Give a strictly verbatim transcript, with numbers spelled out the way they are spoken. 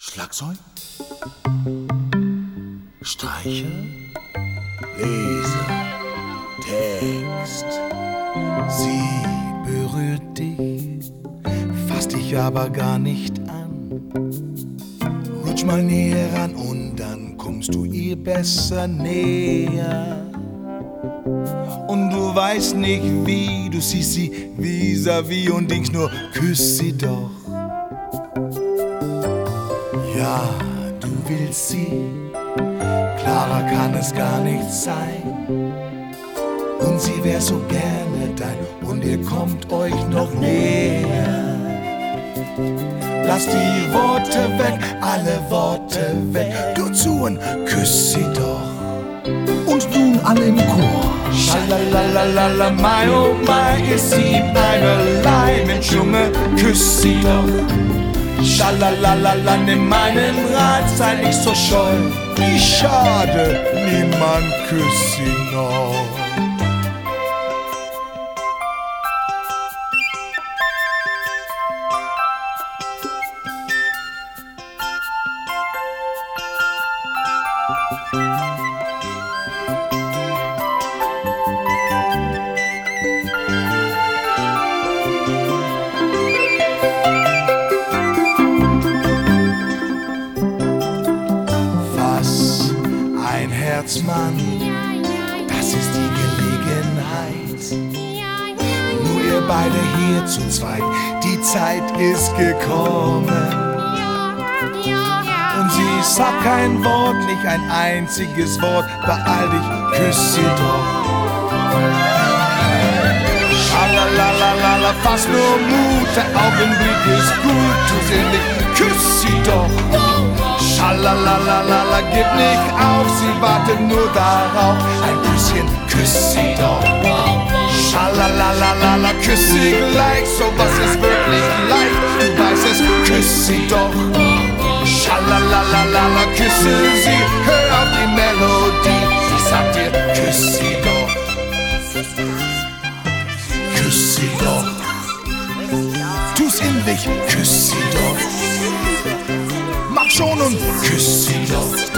Schlagzeug, Streicher, Leser, Text. Sie berührt dich, fasst dich aber gar nicht an. Rutsch mal näher ran und dann kommst du ihr besser näher. Und du weißt nicht wie, du siehst sie vis-à-vis und denkst nur, küss sie doch. Ja, du willst sie, klarer kann es gar nicht sein. Und sie wär so gerne dein und ihr kommt euch noch näher. Lass die Worte weg, alle Worte weg, du zu und küss sie doch. Und nun alle im Chor. Schalalalala, my oh my, ist sie einerlei, Mensch Junge, küss sie doch. Schalalalala, nimm meinen Rat, sei nicht so scheu. Wie schade, niemand küsst sie noch. Mann, das ist die Gelegenheit. Nur ihr beide hier zu zweit, die Zeit ist gekommen. Und sie sagt kein Wort, nicht ein einziges Wort, beeil dich, küss sie doch. Schalalalala, fass nur Mut, der Augenblick ist gut, tu sie nicht, küss sie doch. Schalalalala, gib nicht auf, sie wartet nur darauf. Ein bisschen, küss sie doch. Schalalalala, küss sie gleich, sowas ist wirklich leicht. Du weißt es, küss sie doch. Schalalalala, küsse sie, hör auf die Melodie. Sie sagt dir, küss sie doch. Küss sie doch. Tu's innerlich, küss sie doch. Mach schon und küss sie doch.